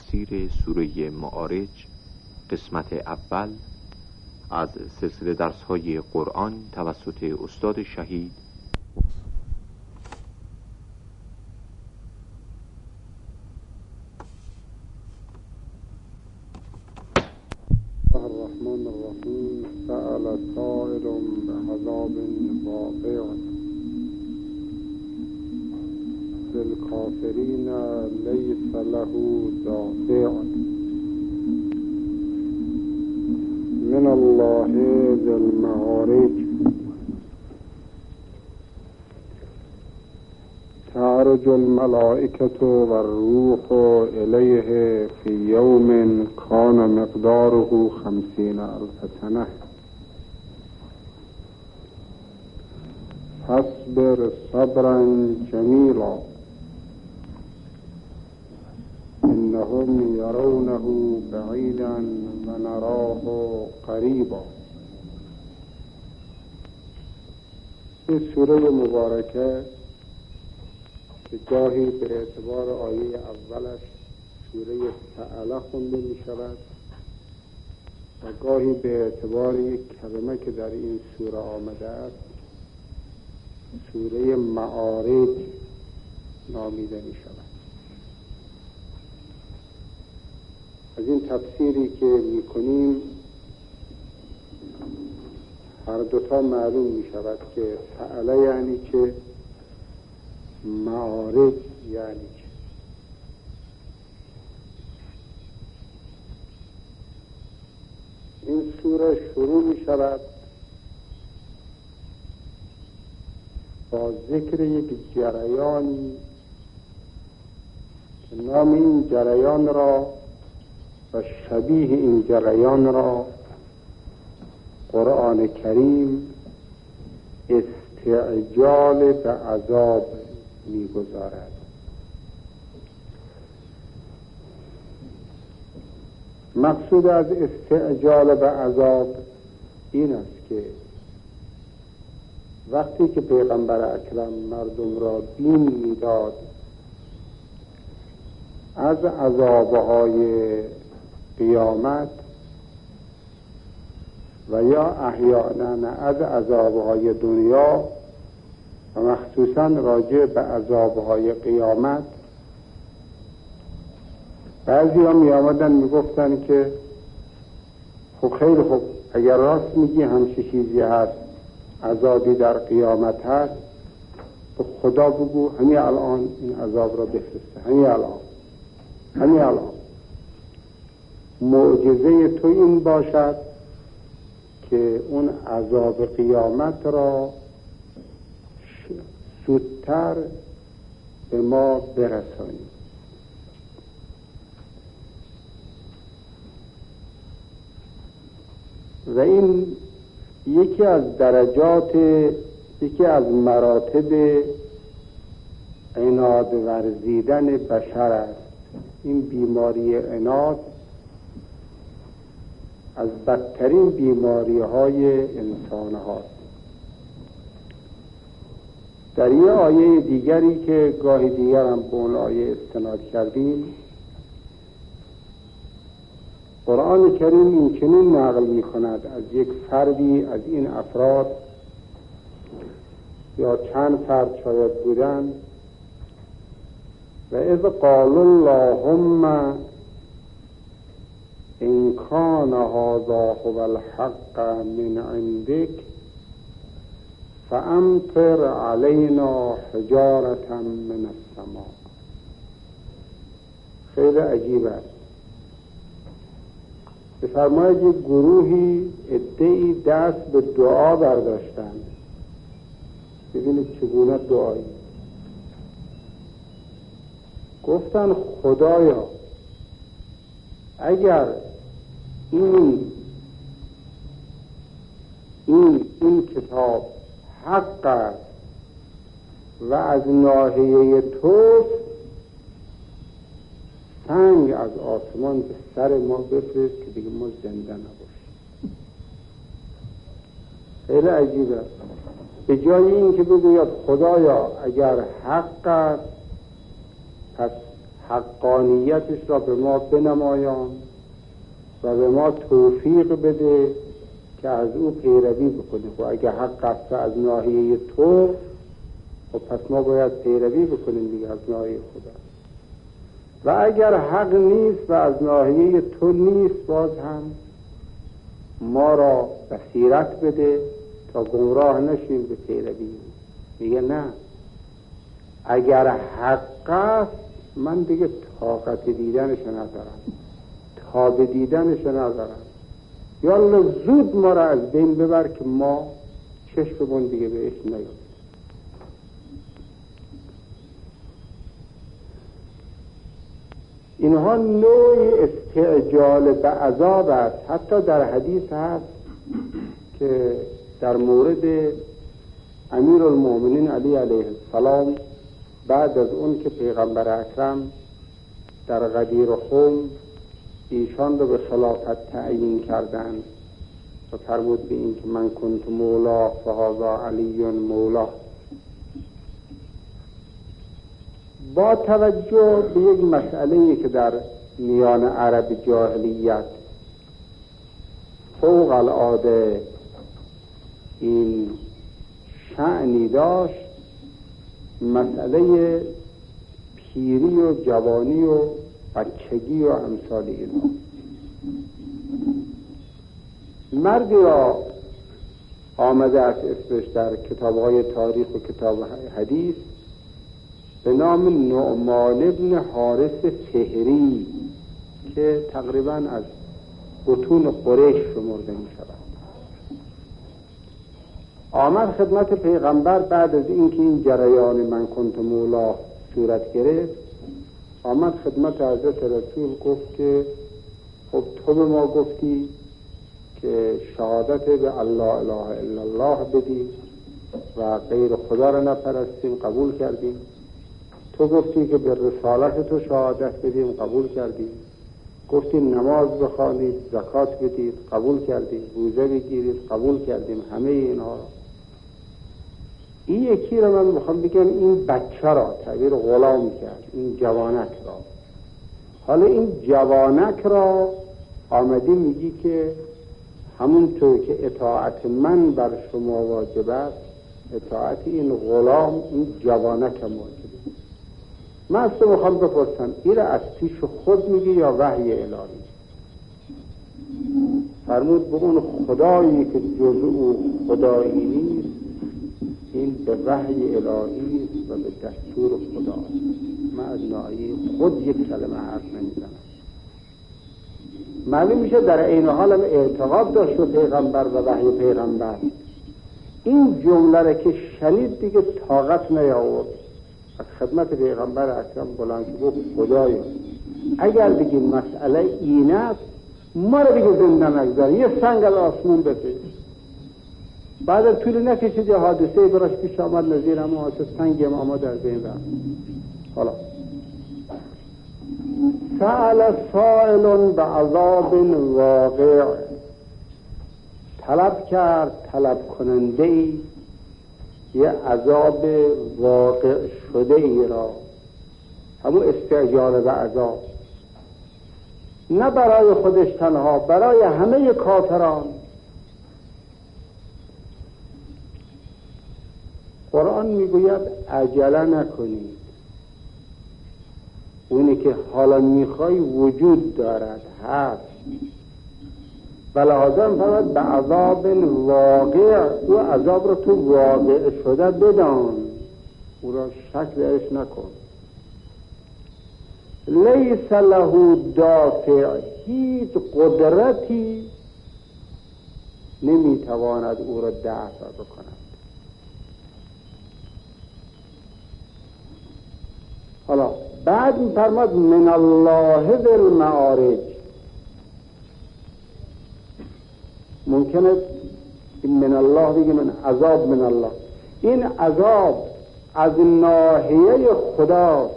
تفسیر سوره معارج قسمت اول از سلسله درس‌های قرآن توسط استاد شهید. الرحمن الرحیم. سأل سائل بعذاب واقع للکافرین لیس له دافع من الله ذی المعارج. تعرج الملائکة والروح الیه فی یوم کان مقداره 50,000 سنة. فاصبر صبرا جمیلا انهم یرونه بعیدا و نراه قریبا. این سوره مبارکه که گاهی به اعتبار آیه اولش سوره سأله خونده می شود و گاهی به اعتبار یک کلمه که در این سوره آمده است سوره معارج نامیده می شود. از این تفسیری که می کنیم هر دوتا معلوم می شود که سأله یعنی چه، معارج یعنی چه. این سوره شروع می شود با ذکر یک جریانی که نام این جریان را و شبیه این جریان را قرآن کریم استعجال به عذاب می‌گذارد. مقصود از استعجال به عذاب این است که وقتی که پیغمبر اکرم مردم را بیم می‌داد از عذاب‌های قیامت و یا احیانا از عذاب‌های دنیا و مخصوصاً راجع به عذاب‌های قیامت، بعضی ها می آمدن می گفتن که خب خیلی خوب، اگر راست میگی همچه چیزی هست، عذابی در قیامت هست، تو خدا بگو همین الان این عذاب را بفرسته، همین الان معجزه تو این باشد که اون عذاب قیامت را زودتر به ما برسانی. و این یکی از درجات، یکی از مراتب عناد ورزیدن بشر است. این بیماری عناد از بدترین بیماری های انسان هاست. در یه آیه دیگری که گاهی دیگر هم به اون آیه استناد کردیم، قرآن کریم این چنین نقل می کند از یک فردی از این افراد یا چند فرد شاید بودن: و اذ قال اللهم ان کان هذا هو الحق من عندك فامطر علینا حجارة من السماء. خیلی عجیب است. بفرماید یک گروهی عده‌ای دست به دعا برداشتند. ببینید چگونه دعایی. گفتن خدایا اگر این کتاب حق است و از ناحیه توست، سنگ از آسمان به سر ما بفرست که دیگه ما زنده نباشیم. خیلی عجیب است. به جای این که بگوید خدایا اگر حق است پس حقانیتش را به ما بنمایان و به ما توفیق بده که از او پیروی بکنیم. و اگه حق است از ناحیه تو، و پس ما باید پیروی بکنیم دیگه از ناحیه خدا. و اگر حق نیست و از ناحیه تو نیست، باز هم ما را بصیرت بده تا گمراه نشیم به پیروی. میگه نه، اگر حق است من دیگه طاقت دیدنش ندارم، تاب دیدنش ندارم، یالا زود ما را از بین ببر که ما چشممون دیگه بهش نیاد. اینها نوعی استعجال به عذاب است. حتی در حدیث هست که در مورد امیرالمؤمنین علی علیه السلام، بعد از اون که پیغمبر اکرم در غدیر خم ایشان رو به خلافت تعیین کردند و فرمود به این که من کنت مولا فهذا علی مولا، با توجه به یک مسئله‌ای که در میان عرب جاهلیت فوق العاده این شأنی داشت، مسئله پیری و جوانی و بچگی و امثال اینا. مردی را آمده است اسمش در کتاب‌های تاریخ و کتاب حدیث به نام نعمان ابن حارث فهری که تقریباً از بطون قریش شمرده می شود. آمد خدمت پیغمبر بعد از اینکه این جریان من کنت مولا صورت گرفت، آمد خدمت حضرت رسول گفت که خب تو به ما گفتی که شهادت به الله اله الا الله بدی و غیر خدا را نپرستیم، قبول کردیم. تو گفتی که به رسالت تو شهادت بدیم، قبول کردیم. گفتی نماز بخوانید، زکات بدید، قبول کردیم. روزه بگیرید، قبول کردیم. همه اینها. این یکی را من میخوام بگم، این بچه را تعبیر غلام کرد، این جوانک را. حالا این جوانک را آمدی میگی که همونطور که اطاعت من بر شما واجب است، اطاعت این غلام، این جوانک هم واجب. من از تو میخوام بپرسم این را از پیش خود میگی یا وحی الهی؟ فرمود به اون خدایی که جز او خدایی نیست، این به وحی الهی و به دستور خداست. من از ناحیه خود یک کلمه حرف نمیزنم. معلوم میشه در این حال هم اعتقاد داشت به پیغمبر و وحی پیغمبر. این جمله را که شنید دیگه طاقت نیاورد، از خدمت پیغمبر اکرم بلند گفت خدایا اگر بگیم مسئله این است، ما را دیگه زنده نگذار، یه سنگ از آسمون بفرست. بعد از طول نکشید یه حادثه براش پیش آمد، نظیر هم حادثه سنگ هم آمد در بین رفت. حالا سأل سائل بعذاب واقع، طلب کرد طلب کننده ای یه عذاب واقع شده ای را، همون استعجال به عذاب، نه برای خودش تنها، برای همه کافران. قرآن میگوید عجله نکنید، اونی که حالا میخوای وجود دارد، هست. بلحاظا فرمود به عذاب واقع، او عذاب رو تو واقع شده بدان، او را شک درش نکن. لیس له دافع، هیچ قدرتی نمیتواند او را دفع بکند. حالا بعد میفرماد من الله ذی المعارج. ممکنه من الله بگه من عذاب من الله، این عذاب از ناحیه خداست،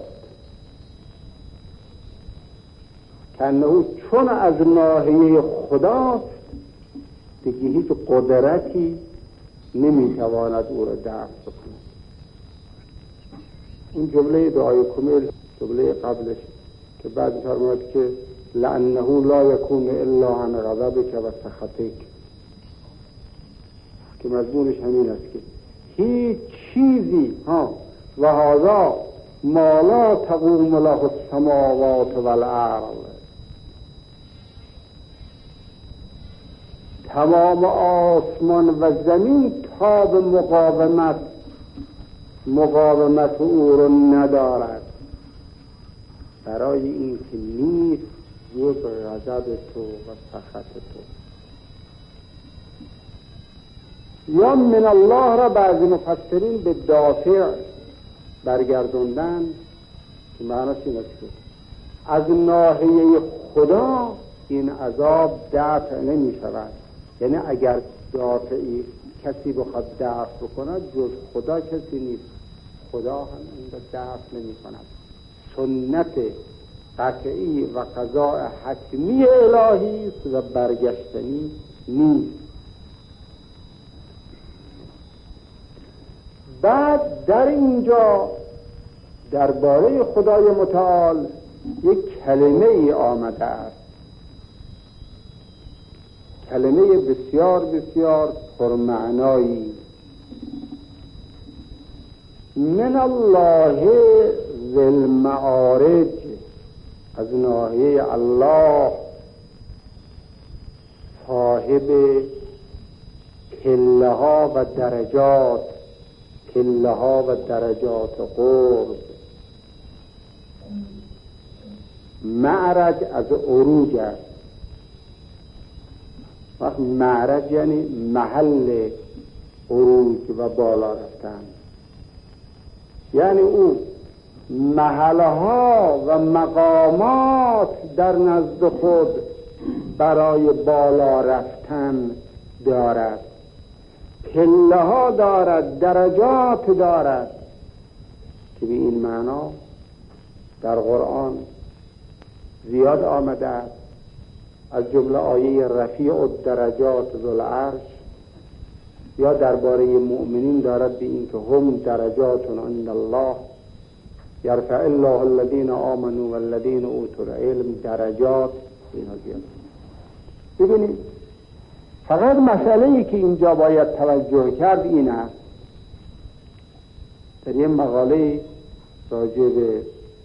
کنه چون از ناحیه خداست دیگه هیچ قدرتی نمیتواند او را دفع بکند. این جمله دعای کمیل جمله قبلش که بعد فرمود که لأنه لا يكون الا عن غضبك و سخطك، که مضمونش همین است که هیچ چیزی و هذا ما لا تقوم له السماوات والارض، تمام آسمان و زمین تا به مقاومت او رو ندارد برای این که نیست جز غضب تو و سخط تو. یا من الله را بعضی مفسرین به دافع برگردوندن که معناش این است که از ناحیه خدا این عذاب دفع نمی شود. یعنی اگر دافعی کسی بخواد دفع بکند جز خدا کسی نیست، خدا هم این را دفع نمی کند. سنت قطعی و قضاء حتمی الهی است و برگشتنی نیست. بعد در اینجا درباره خدای متعال یک کلمه ای آمده است، کلمه بسیار بسیار پرمعنایی. من الله ذی المعارج، از ناحیه الله صاحب پله ها و درجات، پله ها و درجات قرب. معرج از عروج است. وقت معرج یعنی محل عروج و بالا رفتن، یعنی او محلها و مقامات در نزد خود برای بالا رفتن دارد، پله ها دارد، درجات دارد، که به این معنا در قرآن زیاد آمده است. از جمله آیه رفیع الدرجات ذوالعرش، یا درباره مؤمنین دارد به این که هم درجات عند الله یرفع الله الذین آمنوا والذین اوتوا العلم، درجات اینا زیاد. ببینید فقط مسئله‌ای که اینجا باید توجه کرد این است، در یه مقاله راجع به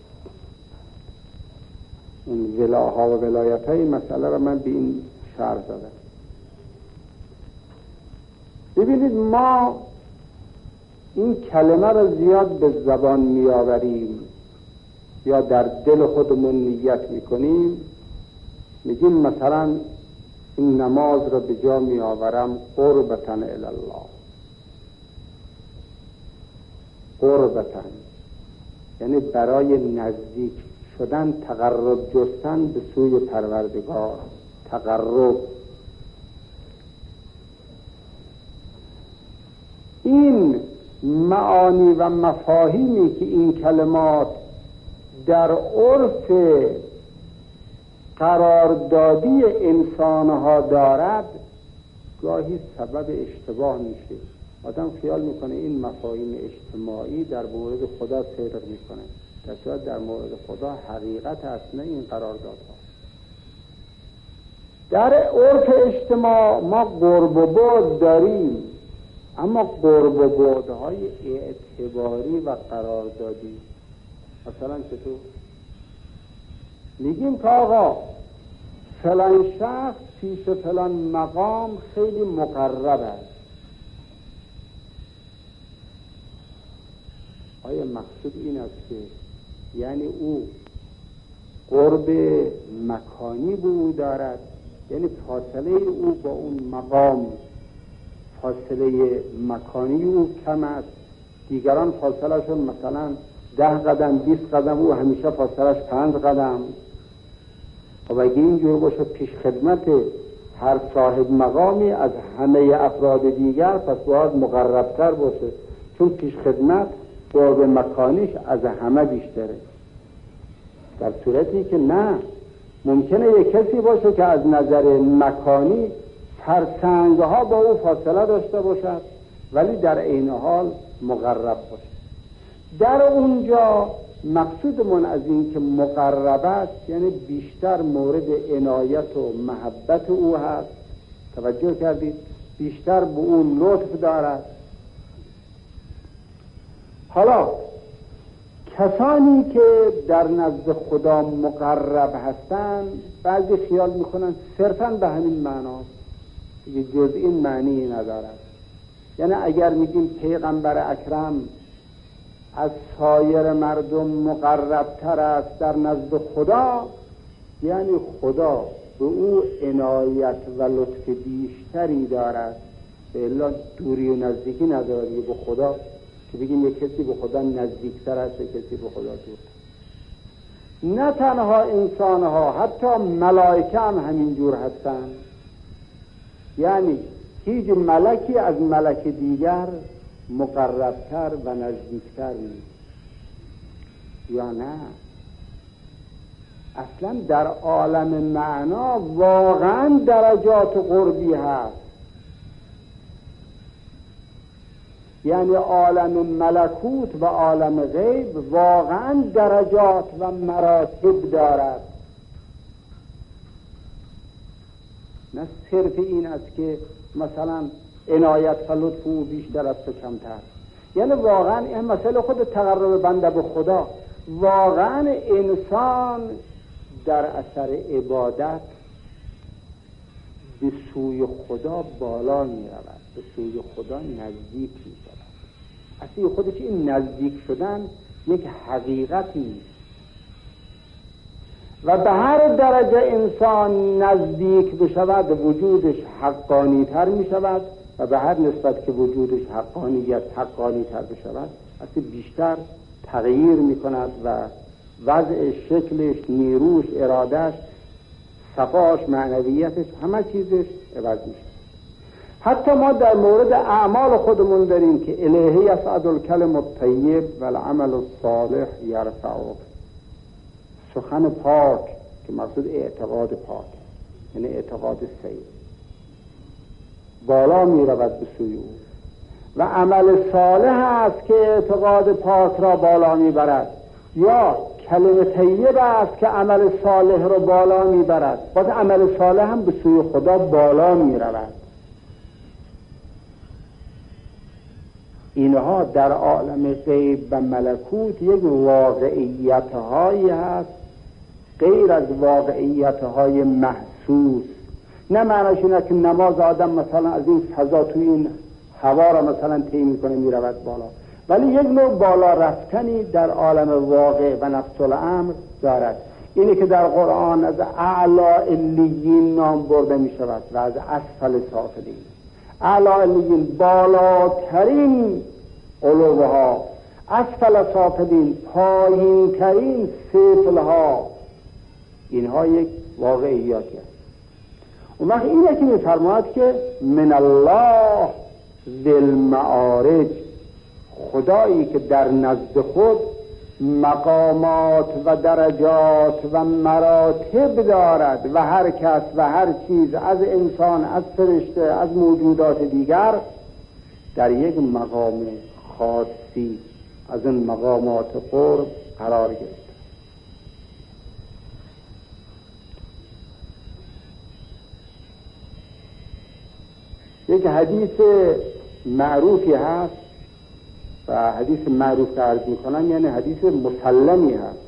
اون ولاها و ولایت های مسئله را من به این شرح دادم. ببینید ما این کلمه را زیاد به زبان می آوریم یا در دل خودمون نیت می کنیم، میگیم مثلا این نماز را به جا می آورم قربتاً الی الله. قربتاً یعنی برای نزدیک شدن، تقرب جستن به سوی پروردگار، تقرب. این معانی و مفاهیمی که این کلمات در عرف قراردادی انسانها دارد گاهی سبب اشتباه میشه. آدم خیال میکنه این مفاهیم اجتماعی در مورد خدا صدق میکنه، در صورت در مورد خدا حقیقت اصلا این قراردادها. در عرف اجتماع ما قرب و بعد داریم، اما قرب و بعدهای اعتباری و قراردادی. مثلا چطور؟ میگیم که آقا فلان شخص پیش فلان مقام خیلی مقرب است. آیا مقصود این است که یعنی او قرب مکانی به او دارد، یعنی فاصله او با اون مقام فاصله مکانی او کم است، دیگران فاصله شون مثلا 10 قدم 20 قدم، او همیشه فاصلهش 5 قدم. و اگه اینجور باشه پیش خدمت هر صاحب مقامی از همه افراد دیگر، پس باید مقربتر باشه، چون پیش خدمت قرب مکانیش از همه بیشتره. در صورتی که نه، ممکنه یک کسی باشه که از نظر مکانی فرسنگها با او فاصله داشته باشد ولی در عین حال مقرب باشه. در اونجا مقصودمون از این که مقرب است یعنی بیشتر مورد عنایت و محبت او هست. توجه کردید؟ بیشتر به اون لطف دارد. حالا کسانی که در نزد خدا مقرب هستند بعضی خیال میکنن صرفاً به همین معناست دیگه، جز این معنی ندارد. یعنی اگر میگیم پیغمبر اکرم از سایر مردم مقربتر است در نزد خدا، یعنی خدا به او عنایت و لطف بیشتری دارد. الا دوری و نزدیکی ندارد به خدا که بگیم یک کسی به خدا نزدیکتر است یک کسی به خدا دور. نه تنها انسانها، حتی ملائکه هم همینجور هستند. یعنی هیچ ملکی از ملک دیگر مقربتر و نزدیکتر نیست. یا نه، اصلا در عالم معنا واقعا درجات قربی هست. یعنی عالم ملکوت و عالم غیب واقعا درجات و مراتب دارد، نه صرف این است که مثلا عنایت و لطف او بیشتر است و کمتر. یعنی واقعا این مسئله خود تقرب بنده به خدا، واقعا انسان در اثر عبادت به سوی خدا بالا می رود، به سوی خدا نزدیک می شود. اصلی خودش این نزدیک شدن یک حقیقتی و به هر درجه انسان نزدیک بشود وجودش حقانی تر می شود و به هر نسبت که وجودش حقانی تر بشود اصلی بیشتر تغییر می کند و وضع شکلش، نیروش، ارادش، صفاش، معنویتش، همه چیزش عوض می شود. حتی ما در مورد اعمال خودمون داریم که الیه یصعد الکلم الطیب والعمل الصالح یرفعه. سخن پاک که مقصود اعتقاد پاک یعنی اعتقاد صحیح بالا می رود به سوی او و عمل صالح است که اعتقاد پاک را بالا می برد، یا کلمه طیب است که عمل صالح را بالا می برد. باز عمل صالح هم به سوی خدا بالا می رود. اینها در عالم غیب و ملکوت یک واقعیت هایی هست غیر از واقعیت های محسوس. نه معنیش اینه که نماز آدم مثلا از این فضا توی این هوا را مثلا طی میکنه میرود بالا، ولی یک نوع بالا رفتنی در عالم واقع و نفس الامر دارد. اینه که در قرآن از اعلی علیین نام برده می شود و از اسفل سافلین. اعلی علیین بالاترین علوها، اسفل سافلین پایین ترین سفلها. اینها یک واقعیاتی است. اون وقت اینه که می فرماید که من الله ذی المعارج، خدایی که در نزد خود مقامات و درجات و مراتب دارد و هر کس و هر چیز از انسان، از فرشته، از موجودات دیگر در یک مقام خاصی از این مقامات قرب قرار گرفت. یک حدیث معروفی هست و حدیث معروف که عرض میکنم یعنی حدیث مسلمی هست.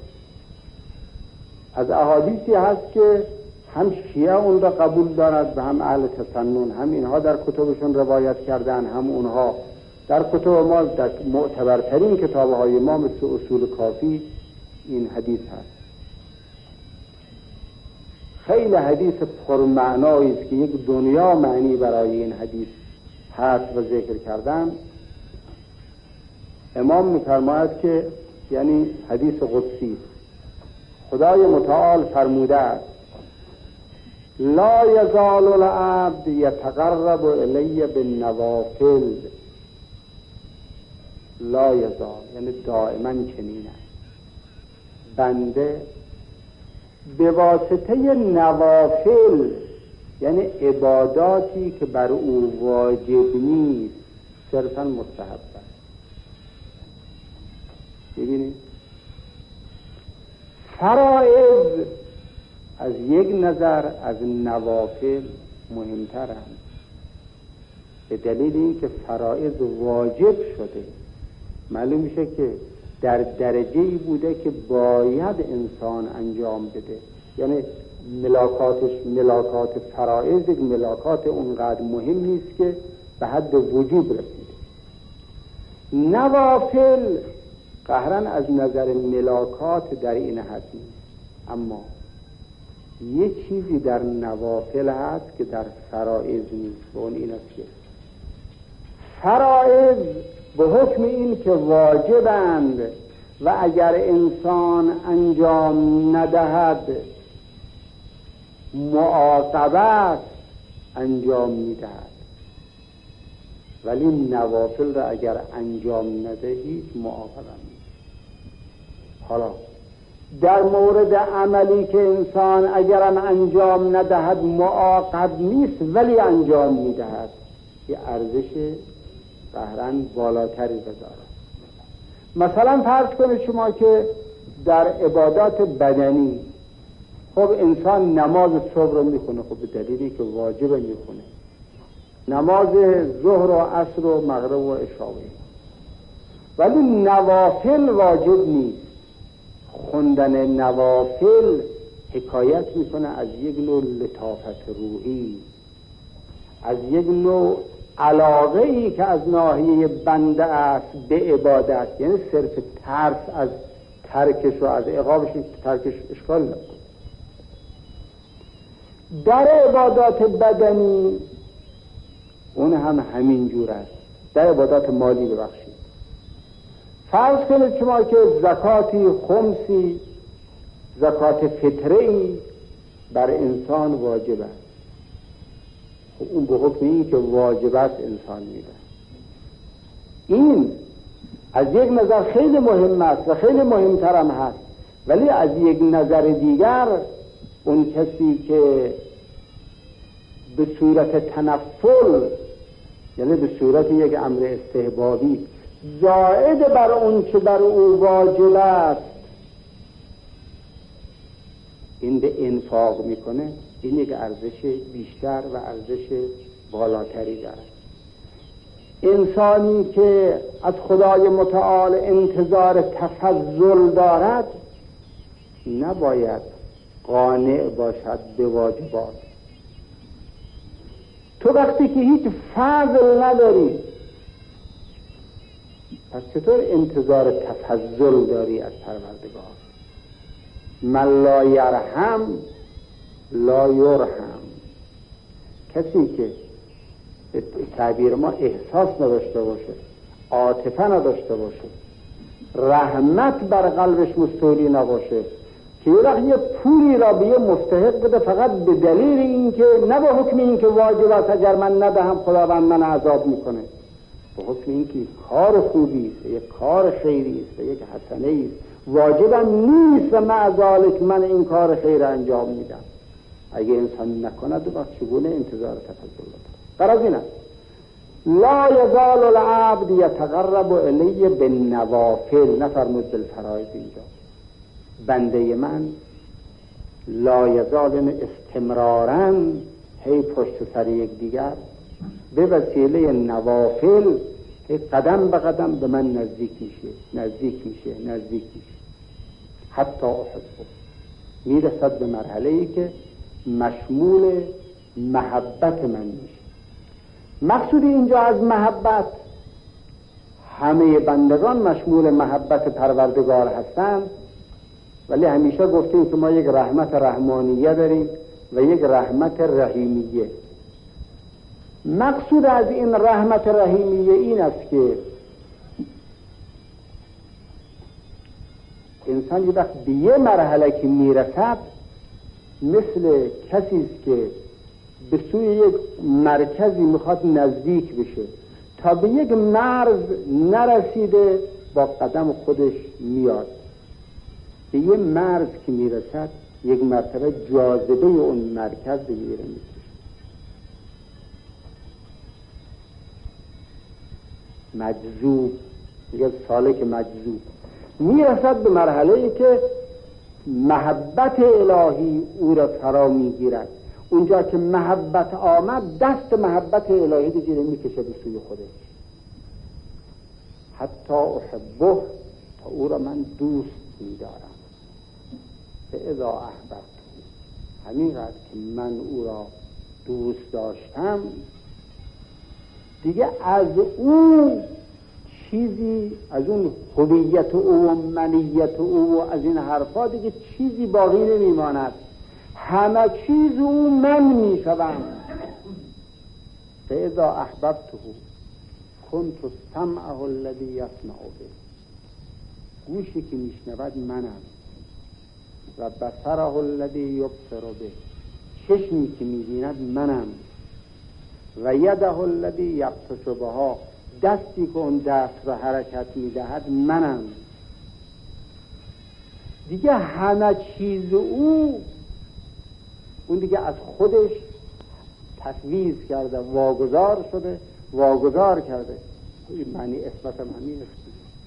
از احادیثی هست که هم شیعه اون را قبول دارد و هم اهل تسنن، هم اینها در کتبشون روایت کردن، هم اونها در کتب ما، در معتبرترین کتابهای ما مثل اصول کافی این حدیث هست. خیلی حدیث پرمعنایی است که یک دنیا معنی برای این حدیث هست و ذکر کردن. امام می‌فرماید که یعنی حدیث قدسی، خدای متعال فرموده است لا یزال العبد یتقرب الی بالنوافل. لا یزال یعنی دائما چنین است، بنده به واسطه نوافل یعنی عباداتی که بر او واجب نیست صرفا مستحب است. ببینید فرائض از یک نظر از نوافل مهمترند، به دلیل اینکه فرائض واجب شده. معلوم میشه که در درجه‌ای بوده که باید انسان انجام بده، یعنی ملاکات فرائض یک ملاکات اونقدر مهم نیست که به حد وجوب رسیده. نوافل قهرن از نظر ملاکات در این حد نیست، اما یه چیزی در نوافل هست که در فرائض نیست و اون این است که فرائض به حکم این که واجبند و اگر انسان انجام ندهد معاقبت انجام میدهد، ولی نوافل را اگر انجام نده هیچ معاقبت نیست. حالا در مورد عملی که انسان اگرم انجام ندهد معاقب نیست ولی انجام میدهد، یه ارزش قهرن بالاتری دارد. مثلا فرض کنید شما که در عبادات بدنی، خب انسان نماز صبح رو میخونه، خب به دلیلی که واجب میخونه، نماز ظهر و عصر و مغرب و عشاء، ولی نوافل واجب نیست. خوندن نوافل حکایت میکنه از یک نوع لطافت روحی، از یک نوع علاقه ای که از ناحیه بنده است به عبادت، یعنی صرف ترس از ترکش و از عقابش، ترکش اشکال نداره. در عبادات بدنی اون هم همین جور است. در عبادات مالی ببخشید، فرض کنید شما که زکاتی خمسی، زکات فطره‌ای بر انسان واجب است، اون به حکم این که واجب است انسان میده. این از یک نظر خیلی مهم است و خیلی مهمتر هم هست، ولی از یک نظر دیگر اون کسی که به صورت تنفل، یعنی به صورت یک امر استحبابی زائد بر اون که بر او واجب است این به انفاق میکنه، این یک ارزش بیشتر و ارزش بالاتری دارد. انسانی که از خدای متعال انتظار تفضل دارد نباید قانع باشد به واجبات. تو وقتی که هیچ فضل نداری، پس چطور انتظار تفضل داری از پروردگار؟ من لا یرحم لا یرحم. کسی که به تعبیر ما احساس نداشته باشه، عاطفه نداشته باشه، رحمت بر قلبش مستولی نباشه، که یه وقت یه پولی را به یه مستحق بده فقط به دلیل اینکه نه به حکم اینکه واجب است اگر من ندهم خداوند من عذاب میکنه، به حکم اینکه کار خوبی است، یک کار خیری است، یک حسنه است، واجبم نیست و مع ذلک من این کار خیر انجام میدم. اگه انسان نکند وقت چگونه انتظار تفضل داره؟ غرض این است لا یزال العبد یتقرب الی بالنوافل، نفرمود بالفرائض. اینجا بنده من لا یزال استمرارا هی پشت سر یک دیگر به وسیله نوافل قدم به قدم به من نزدیک میشه حتی احبه، میرسد به مرحله‌ای که مشمول محبت من میشه. مقصود اینجا از محبت، همه بندگان مشمول محبت پروردگار هستند، ولی همیشه گفتیم که ما یک رحمت رحمانیه داریم و یک رحمت رحیمیه. مقصود از این رحمت رحیمیه این است که انسان یه وقت به یه مرحله که میرسد مثل کسی است که به سوی یک مرکزی میخواد نزدیک بشه، تا به یک مرز نرسیده با قدم خودش میاد، به یه مرز که میرسد یک مرتبه جاذبه اون مرکز بگیره میشه، مجذوب، یک سالک مجذوب، میرسد به مرحله‌ای که محبت الهی او را فرا میگیرد. اونجا که محبت آمد دست محبت الهی دیگه میکشه به سوی خودش. حتی احبه، تا او را من دوست میدارم. فاذا احببت، همینقدر که من او را دوست داشتم دیگه از اون چیزی، از اون هویت او و منیت او و از این حرفا دیگه چیزی باقی نمیماند. همه چیز او من میشوم. فاذا احببته کنت سمعه الذی یسمع به، گوشی که میشنود منم. و بصره الذی یبصر به، چشمی که میبیند منم. و یده الذی یبطش بها، دستی که اون دست را حرکت میدهد منم. دیگه همه چیز او، اون دیگه از خودش تفویض کرده، واگذار کرده. این معنی اثبات همین است.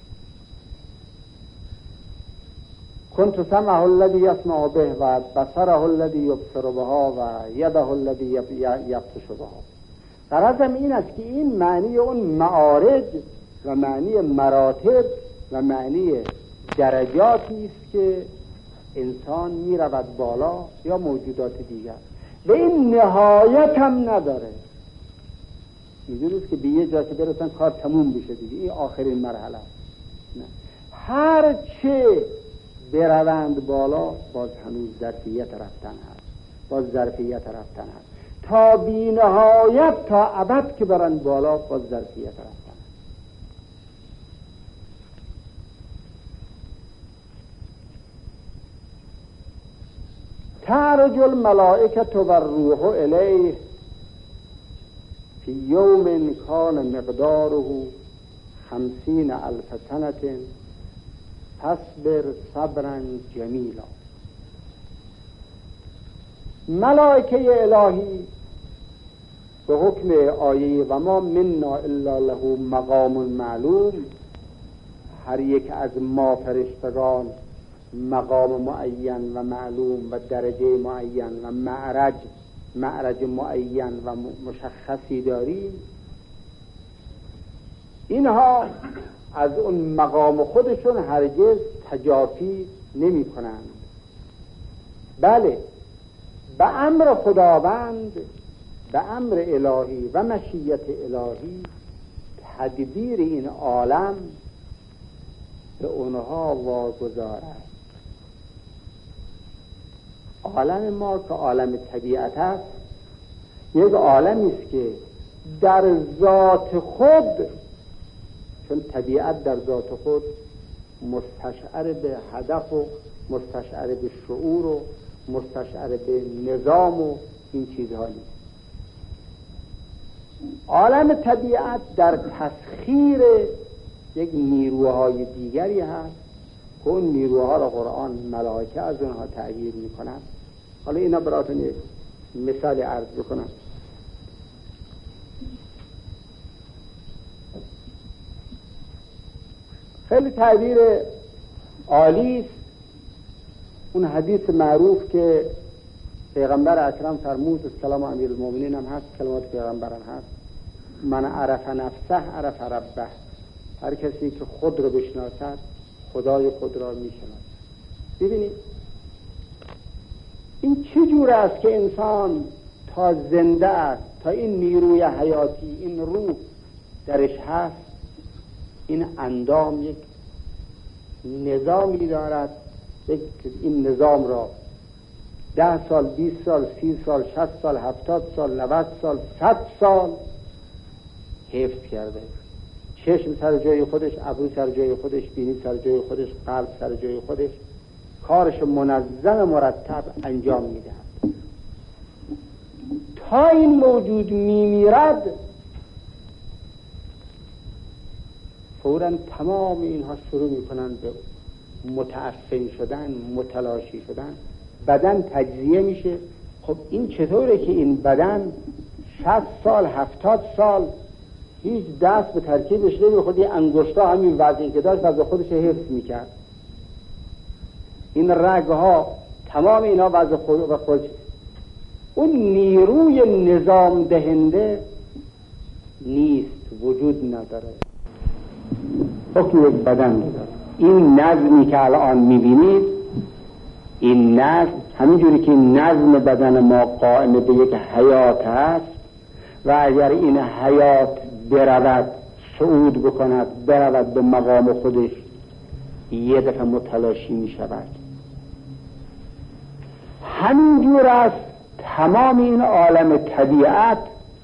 کنت سمعه الذی یسمع به و بصره الذی یبصر بها و یده الذی یبطش بها. غرضم این است که این معنی اون معارج و معنی مراتب و معنی درجاتی است که انسان می رود بالا یا موجودات دیگر و این نهایت هم نداره. اینجوریست که به یه جا که برسن کار تموم بشه دیگه، این آخرین مرحله. نه، هر چه بروند بالا باز هنوز ظرفیت رفتن هست، تا بی نهایت، تا ابد که برند بالا باز ظرفیت رفتن هست. تعرج الملائکة والروح الیه فی یوم کان مقداره 50,000 سنة فاصبر صبرا جمیلا. ملائکه الهی به حکم آیه و ما منا الا له مقام معلوم، هر یک از ما فرشتگان مقام معین و معلوم و درجه معین و معرج معین و مشخصی داریم. اینها از اون مقام خودشون هرگز تجافی نمی کنند. بله، به امر خداوند، به امر الهی و مشیت الهی تدبیر این عالم به اونها واگذار است. عالم ما که عالم طبیعت است، یک عالمی است که در ذات خود، چون طبیعت در ذات خود مستشعر به هدف و مستشعر به شعور و مستشعر به نظام و این چیزها نیست. عالم طبیعت در تسخیر یک نیروهای دیگری هست که اون نیروها را قرآن ملائکه از اونها تعبیر میکنن. حالا اینا براتون یک مثال عرض بکنم. خیلی تعبیر عالی است. اون حدیث معروف که پیغمبر اکرم فرمود، السلام امیر المؤمنین هم هست، کلمات پیغمبر هم هست، من عرف نفسه عرف ربه. هر کسی که خود رو بشناسد خدای خود را میشناسد. ببینید این چه جور است که انسان تا زنده است، تا این نیروی حیاتی، این روح درش هست، این اندام یک نظامی دارد، این نظام را 10 سال 20 سال 30 سال 60 سال 70 سال 90 سال 100 سال حفظ کرده. چشم سر جای خودش، ابرو سر جای خودش، بینی سر جای خودش، قلب سر جای خودش، کارش منظم مرتب انجام میدهد. تا این موجود میمیرد فوراً تمام اینها شروع میکنن به متعفن شدن، متلاشی شدن. بدن تجزیه میشه. خب این چطوره که این بدن 60 سال 70 سال هیچ دست به ترکیبش نمیخورد، یه انگشتا همین وضعی که داشت از خودش حفظ میکرد. این رگها تمام اینا وضع خود اون نیروی نظام دهنده نیست، وجود نداره، حکم یک بدن نداره. این نظمی که الان میبینید، این نظم همینجوری که نظم بدن ما قائم به یک حیات هست و اگر این حیات برود صعود بکند، برود به مقام خودش، یه دفعه متلاشی می شود. همینجور است تمام این عالم طبیعت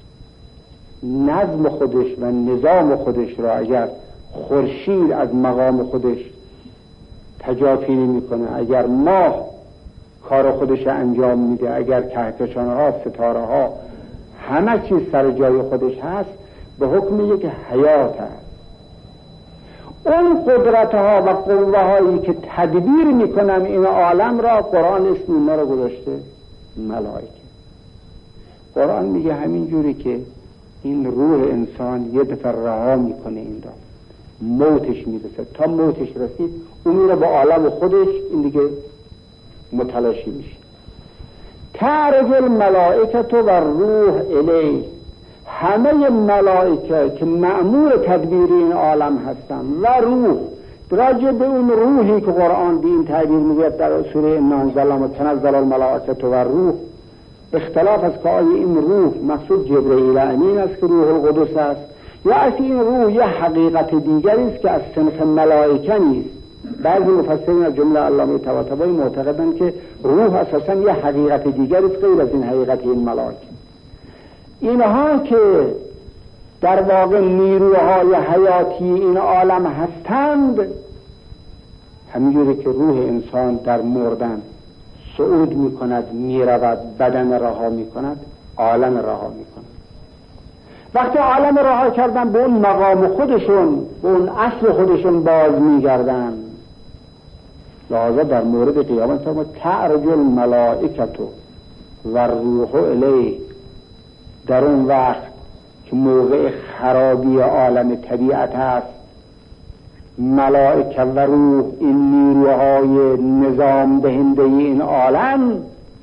نظم خودش و نظام خودش را اگر خورشید از مقام خودش تجافی نمی کنه، اگر ماه کار خودش انجام میده، اگر کهکشان‌ها ها، ستاره ها، همه چیز سر جای خودش هست، به حکم یک حیات هست. اون قدرت ها و قوه هایی که تدبیر میکنن این عالم را، قرآن اسم اینا را گذاشته ملائکه. قرآن میگه همین جوری که این روح انسان یه دفعه رها میکنه این را، موتش میرسه، تا موتش رسید اون میره با عالم خودش، این دیگه متلاشی میشه. تعرج الملائکه و روح الیه، همه ملائکه که مأمور تدبیر این عالم هستن و روح، راجع به اون روحی که قرآن به این تعبیر میگه در سوره انا انزلنا تنزل الملائکه و روح، اختلاف از که آیا این روح مقصود جبرئیل امین است که روح القدس است، یا از این روح یه حقیقت دیگری است که از صنف ملائکه نیست. بعضی مفسرین از جمله علامه طباطبایی معتقدند که روح اساسا یه حقیقت دیگری است غیر از این حقیقت این ملائکه. اینها که در واقع نیروهای حیاتی این عالم هستند، همینجوری که روح انسان در مردن صعود می کند، می رود، بدن رها می کند، عالم رها می کند. وقتی عالم رها کردن به اون مقام خودشون، به اون اصل خودشون باز می گردن. لذا در مورد قیامت فرمود تعرج الملائکه و روح الیه، در اون وقت که موقع خرابی عالم طبیعت هست، ملائکه و روح، این نیروهای نظام دهنده این عالم،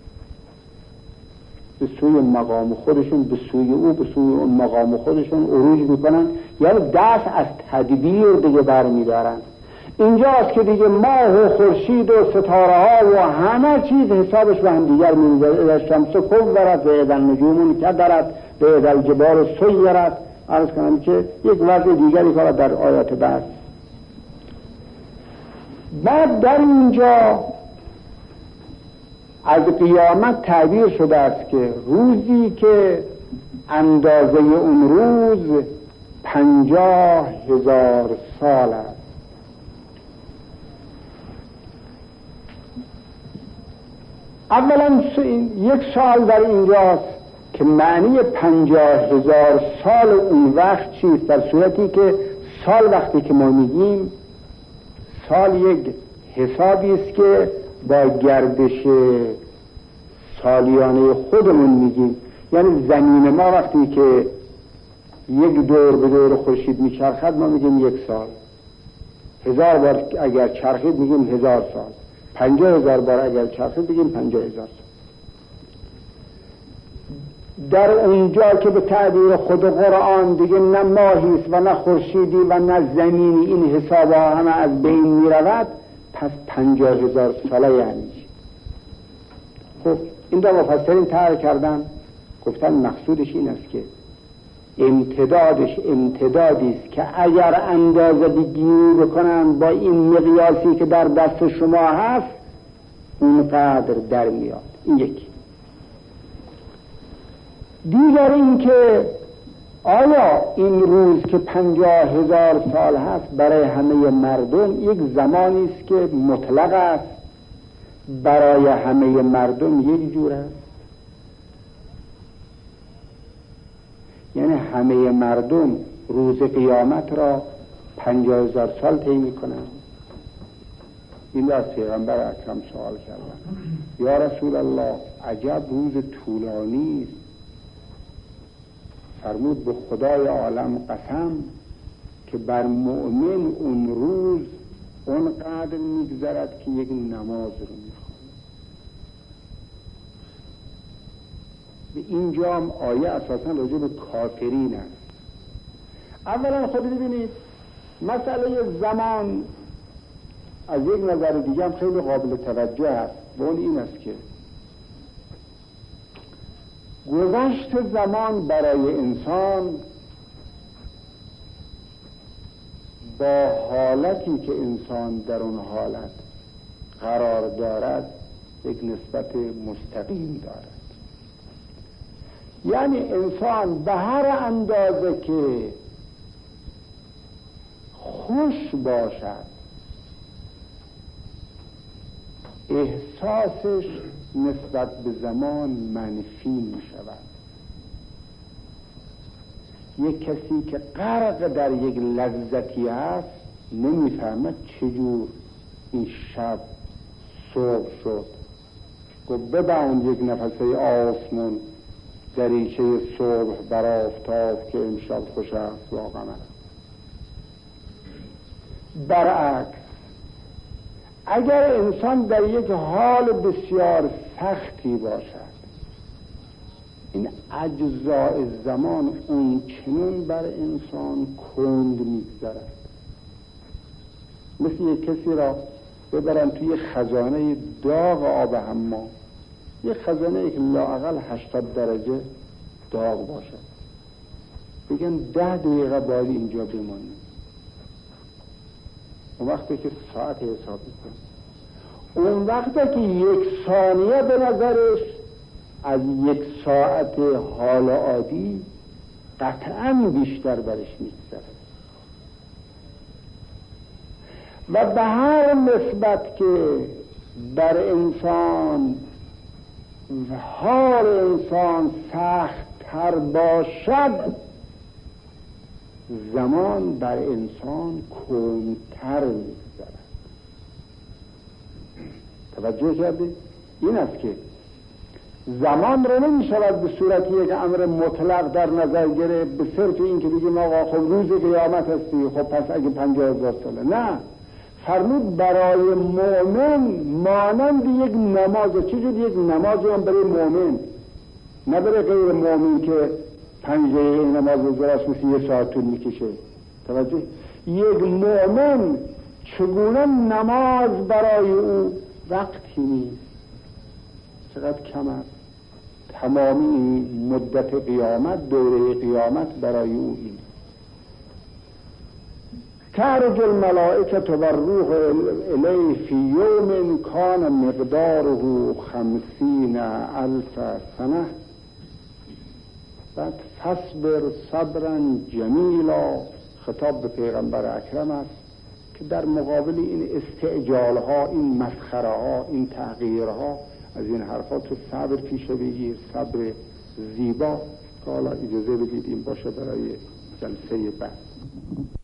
به سوی مقام خودشون، به سوی او، به سوی اون مقام خودشون عروج میکنن، یعنی دست از تدبیر دیگه برمیدارن. اینجاست که دیگه ماه و خورشید و ستاره ها و همه چیز حسابش به هم دیگر میذاره. اذا الشمس کورت و اذا النجوم انکدرت و اذا الجبال سیرت. عرض کنم که یک وضع دیگری که در آیات بعد. بعد در اینجا از قیامت تعبیر شده است که روزی که اندازه اون روز 50,000 سال است. اولا یک سال در اینجاست که معنی 50,000 سال اون وقت چیست؟ در صورتی که سال وقتی که ما میگیم سال یک حسابی است که با گردش سالیانه خودمون میگیم، یعنی زمین ما وقتی که یک دور به دور خورشید میچرخد ما میگیم یک سال. 1000 بار اگر چرخید میگیم 1000 سال. 50,000 بار اگر چرخید بگیم 50,000 سال. در اونجا که به تعبیر خود قرآن دیگه نه ماهیست و نه خورشیدی و نه زمینی، این حساب ها همه از بین می رود، پس 50,000 ساله یعنی. خب این دو مفسرین تعبیر کردن، گفتن مقصودش این است که امتدادش امتدادی است که اگر اندازه بگیری بکنن با این مقیاسی که در دست شما هست اونقدر در میاد. این یکی. دیگر این که آیا این روز که 50,000 سال هست برای همه مردم یک زمانی است که مطلق است، برای همه مردم یک جور است؟ یعنی همه مردم روز قیامت را 50,000 سال طی می‌کنند؟ این را از پیغمبر اکرم سوال کردن، یا رسول الله عجب روز طولانی است. فرمود به خدای عالم قسم که بر مؤمن اون روز اونقدر میگذرد که یک نماز رو میخواند. به اینجا هم آیه اساسا راجع به کافرین است. اولا خود ببینید مسئله زمان از یک نظر دیگه هم خیلی قابل توجه است و اون این است که گذشت زمان برای انسان با حالتی که انسان در اون حالت قرار دارد یک نسبت مستقیم دارد. یعنی انسان به هر اندازه که خوش باشد احساسش نسبت به زمان منفی می شود. یک کسی که غرق در یک لذتی است نمیفهمد چجور این شب صبح شد. گفت ببند یک نفسه آسمون دریچه صبح بر آفتاب که امشب خوش است واقعا. برعکس اگر انسان در یک حال بسیار سختی باشد این اجزاء زمان اون چنون بر انسان کند میگذرد. مثل یک کسی را ببرن توی خزانه داغ آب حمام، یک خزانه که لااقل 80 درجه داغ باشد، بگن 10 دقیقه باید اینجا بمانیم. اون وقتی که ساعت حساب میکنه، اون وقتی که یک ثانیه به نظرش از یک ساعت حال عادی قطعا بیشتر برش میگذره. و به هر نسبت که بر انسان حال انسان سخت تر باشد زمان بر انسان کندتر میگذرد. توجه کردید؟ این است که زمان رو نمی شود به صورت یک امر مطلق در نظر گرفت به صرف این که بگیم آقا خب روز قیامت هستی، خب پس اگه 50,000 ساله. نه، فرمود برای مؤمن مانند یک نماز. چجور یک نماز هم برای مؤمن، نه برای غیر مؤمن که 5 دقیقه نماز روزه مثل 1 ساعت طول میکشه. توجه؟ یک مؤمن چگونه نماز برای او وقتی نیست، چقدر کم است. تمامی مدت قیامت، دوره قیامت برای او این. تعرج الملائکة والروح الیه فی یوم کان مقداره 50,000 سنه. بعد فصبر صبرا جمیلا، خطاب به پیغمبر اکرم است که در مقابل این استعجال ها، این مسخره ها، این تغییرها، از این حرفا تو صبر پیشه بگیر، صبر زیبا. که حالا اجازه بدید این باشه برای جلسه بعد.